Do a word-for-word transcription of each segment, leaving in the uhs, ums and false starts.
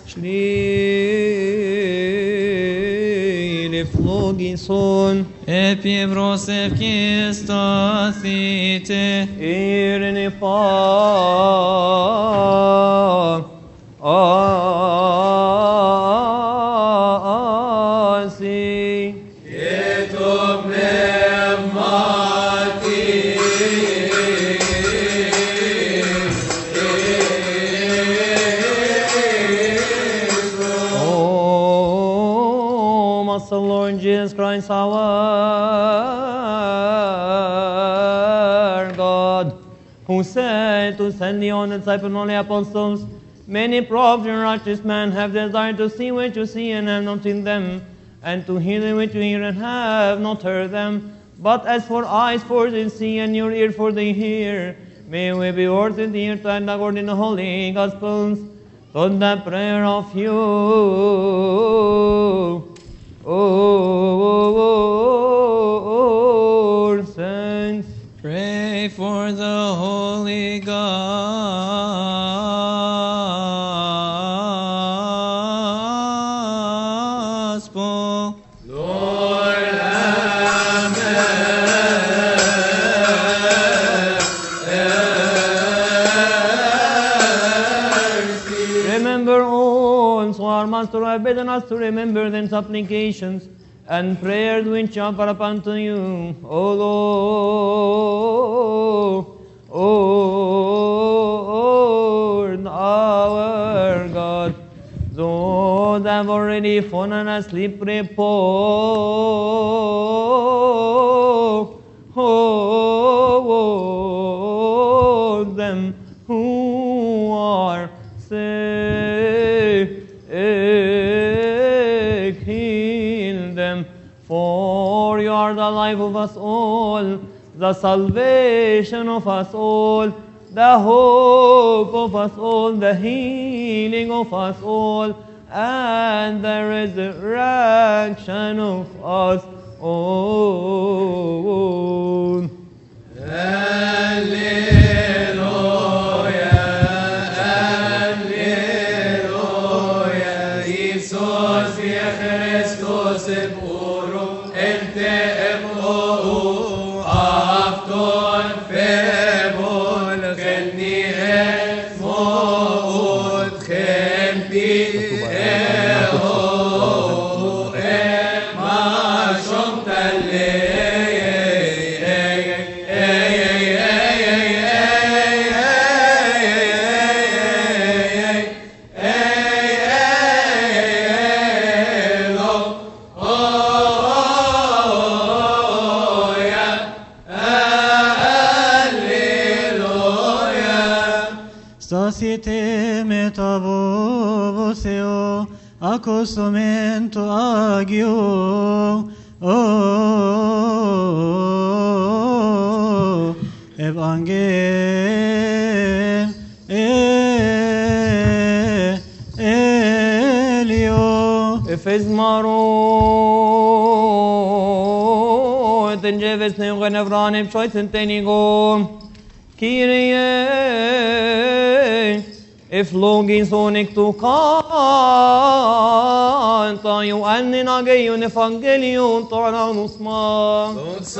Liflogison Epibrosef Kistathite Irnipa Asi Etum Pneumati Oh, Master Lord Jesus Christ, our God, who said to send the only disciples and only apostles, many prophets and righteous men have desired to see what you see and have not seen them, and to hear them which you hear and have not heard them. But as for eyes for they see and your ear for they hear, may we be worthy to hear and according to the holy Gospels, to the prayer of you, O saints. Pray for the Holy Gospel. Lord have mercy. Remember also our Master have bidden us to remember the supplications and prayers which offer up unto you, O Lord, O Lord our God. Those that have already fallen asleep, repose them who are sick, heal them. For you are the life of us all, the salvation of us all, the hope of us all, the healing of us all, and the resurrection of us all. Alleluia, Alleluia, Iisus e Christus eburu, ente ebru, afton febul, kenni esmod, kenpi eho, ema shomtale. Stasite metabovoseo, accostumento agio, oh, evangel, elio. Efes maro, eten jeves neugen evranim shoyten tenigo, Kyrie, eflogin sonik tu kanta, Ioannin ageion evangelion taranusma.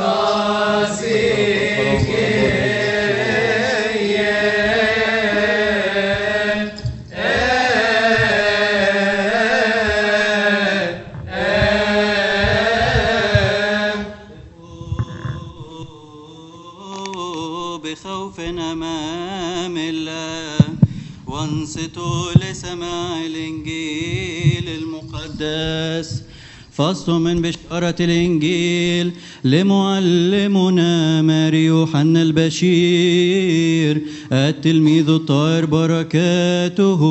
بخوف أمام الله وانصتوا لسماع الإنجيل المقدس. فصل من بشارة الإنجيل لمعلمنا ماري يوحنا البشير التلميذ الطاهر بركاته.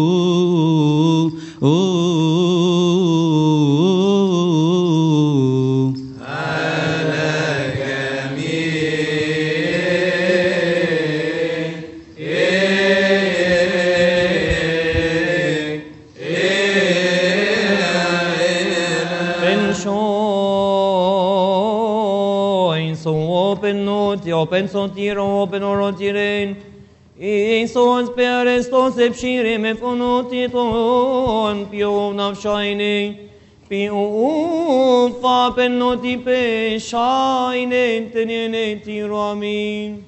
Open sotiro, open orotiren, Iisus Perestos epshire me fonotiton piov navshaine piov fapenoti pe shaine tenene tiramin.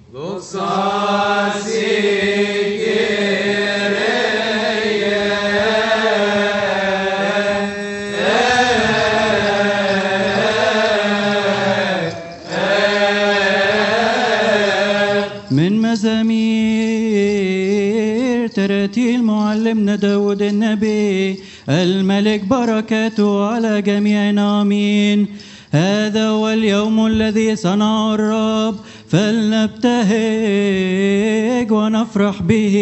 من مزامير تراتيل معلمنا داود النبي الملك بركاته على جميعنا آمين. هذا هو اليوم الذي صنعه الرب فلنبتهج ونفرح به.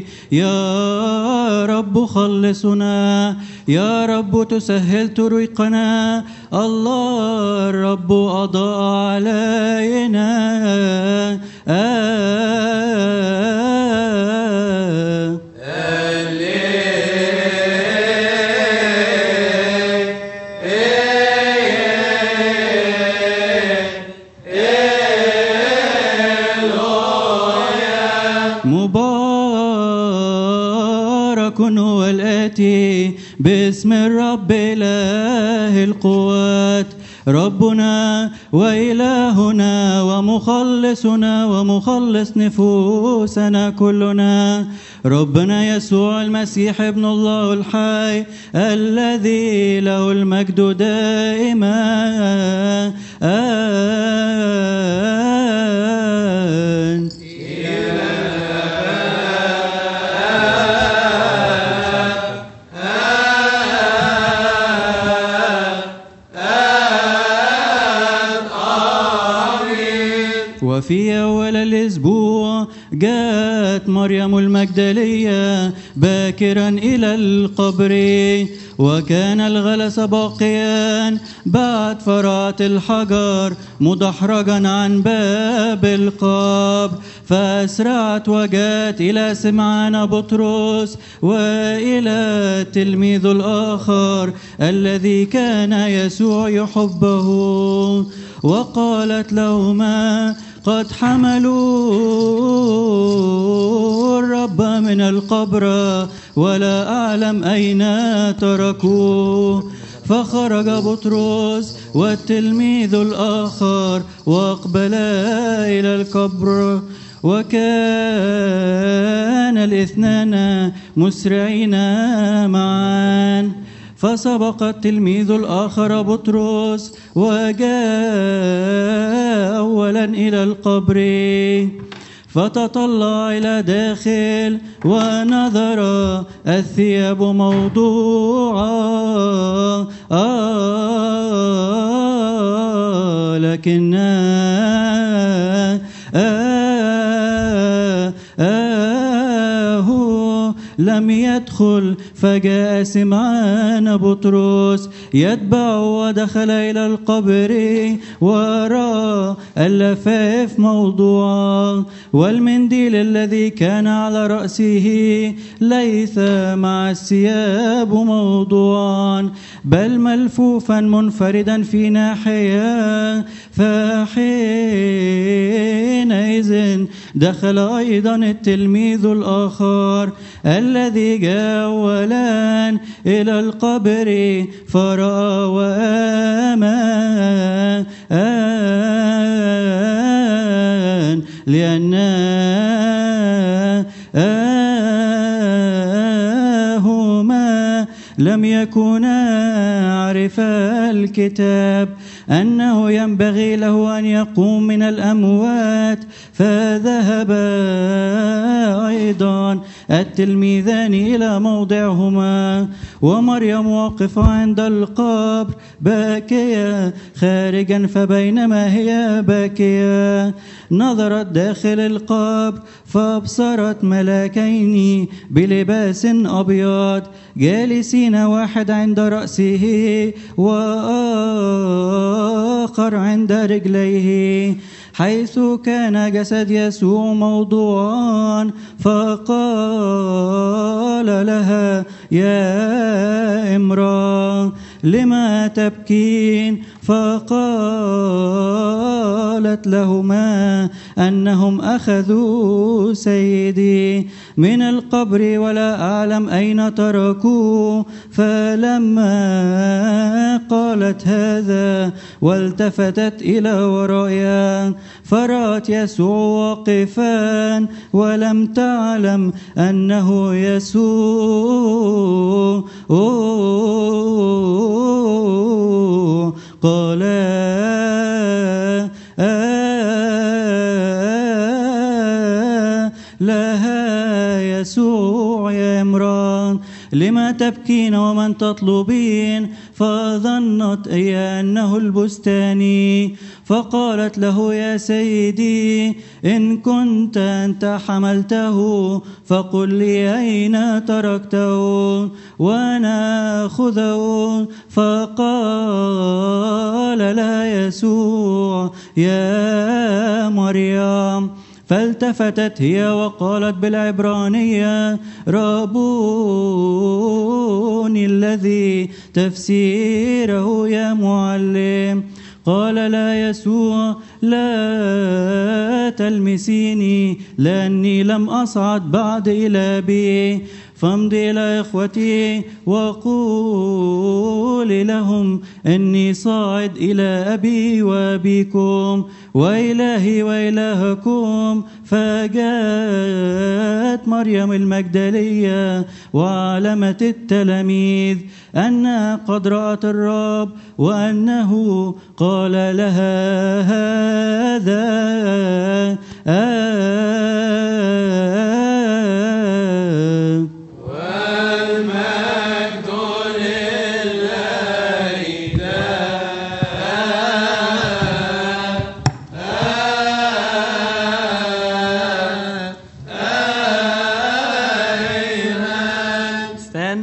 يا رب خلصنا، يا رب تسهل طريقنا. الله الرب أضاء علينا. آه مبارك هو الآتي باسم الرب إله القوات، ربنا وإلهنا ومخلصنا ومخلص نفوسنا كلنا، ربنا يسوع المسيح ابن الله الحي الذي له المجد دائما. آمين. وفي أول الأسبوع جاءت مريم المجدلية باكرا إلى القبر، وكان الغلس باقيا بعد فرات الحجر مدحرجا عن باب القبر، فأسرعت وجاءت إلى سمعان بطرس وإلى التلميذ الآخر الذي كان يسوع يحبه، وقالت لهما قد حملوا الرب من القبر ولا أعلم أين تركوه. فخرج بطرس والتلميذ الآخر وأقبلا إلى القبر، وكان الاثنان مسرعين معا. فسبق التلميذ الآخر بطرس وجاء أولا إلى القبر، فتطلع إلى داخل ونظر الثياب موضوعة، آه لكن آه آه آه هو لم يدخل. فجاء سمعان بطرس يتبع ودخل إلى القبر ورأى اللفاف موضوعا، والمنديل الذي كان على رأسه ليس مع الثياب موضوعا بل ملفوفا منفردا في ناحية. فحينئذ دخل أيضا التلميذ الآخر الذي جاء أولا إلى القبر فرأى وآمن، لأنهما لم يكونا عرفا الكتاب أنه ينبغي له أن يقوم من الأموات، فذهبا أيضا التلميذان إلى موضعهما، ومريم واقفة عند القبر باكية خارجا. فبينما هي باكية نظرت داخل القبر فأبصرت ملاكين بلباس أبيض جالسين، واحد عند رأسه وآخر عند رجليه، حيث كان جسد يسوع موضوعا. فقال لها يا امرأة لما تبكين؟ فقالت لهما أنهم أخذوا سيدي من القبر ولا أعلم أين تركوه. فلما قالت هذا والتفتت إلى ورائها فرأت يسوع واقفا ولم تعلم أنه يسوع. قال لها يسوع يا امرأة لما تبكين ومن تطلبين؟ فظنت هي أنه البستاني. فقالت له يا سيدي إن كنت أنت حملته فقل لي أين تركته وأنا أخذه. فقال لا يسوع يا مريم. فالتفتت هي وقالت بالعبرانية ربوني الذي تفسيره يا معلم. قال لا يسوع لا تلمسيني لأني لم أصعد بعد إلى أبي. فامضي إلى إخوتي وقول لهم إني صاعد إلى أبي وأبيكم وإلهي وإلهكم. فجاءت مريم المجدلية وعلمت التلاميذ أنها قد رأت الرب وأنه قال لها هذا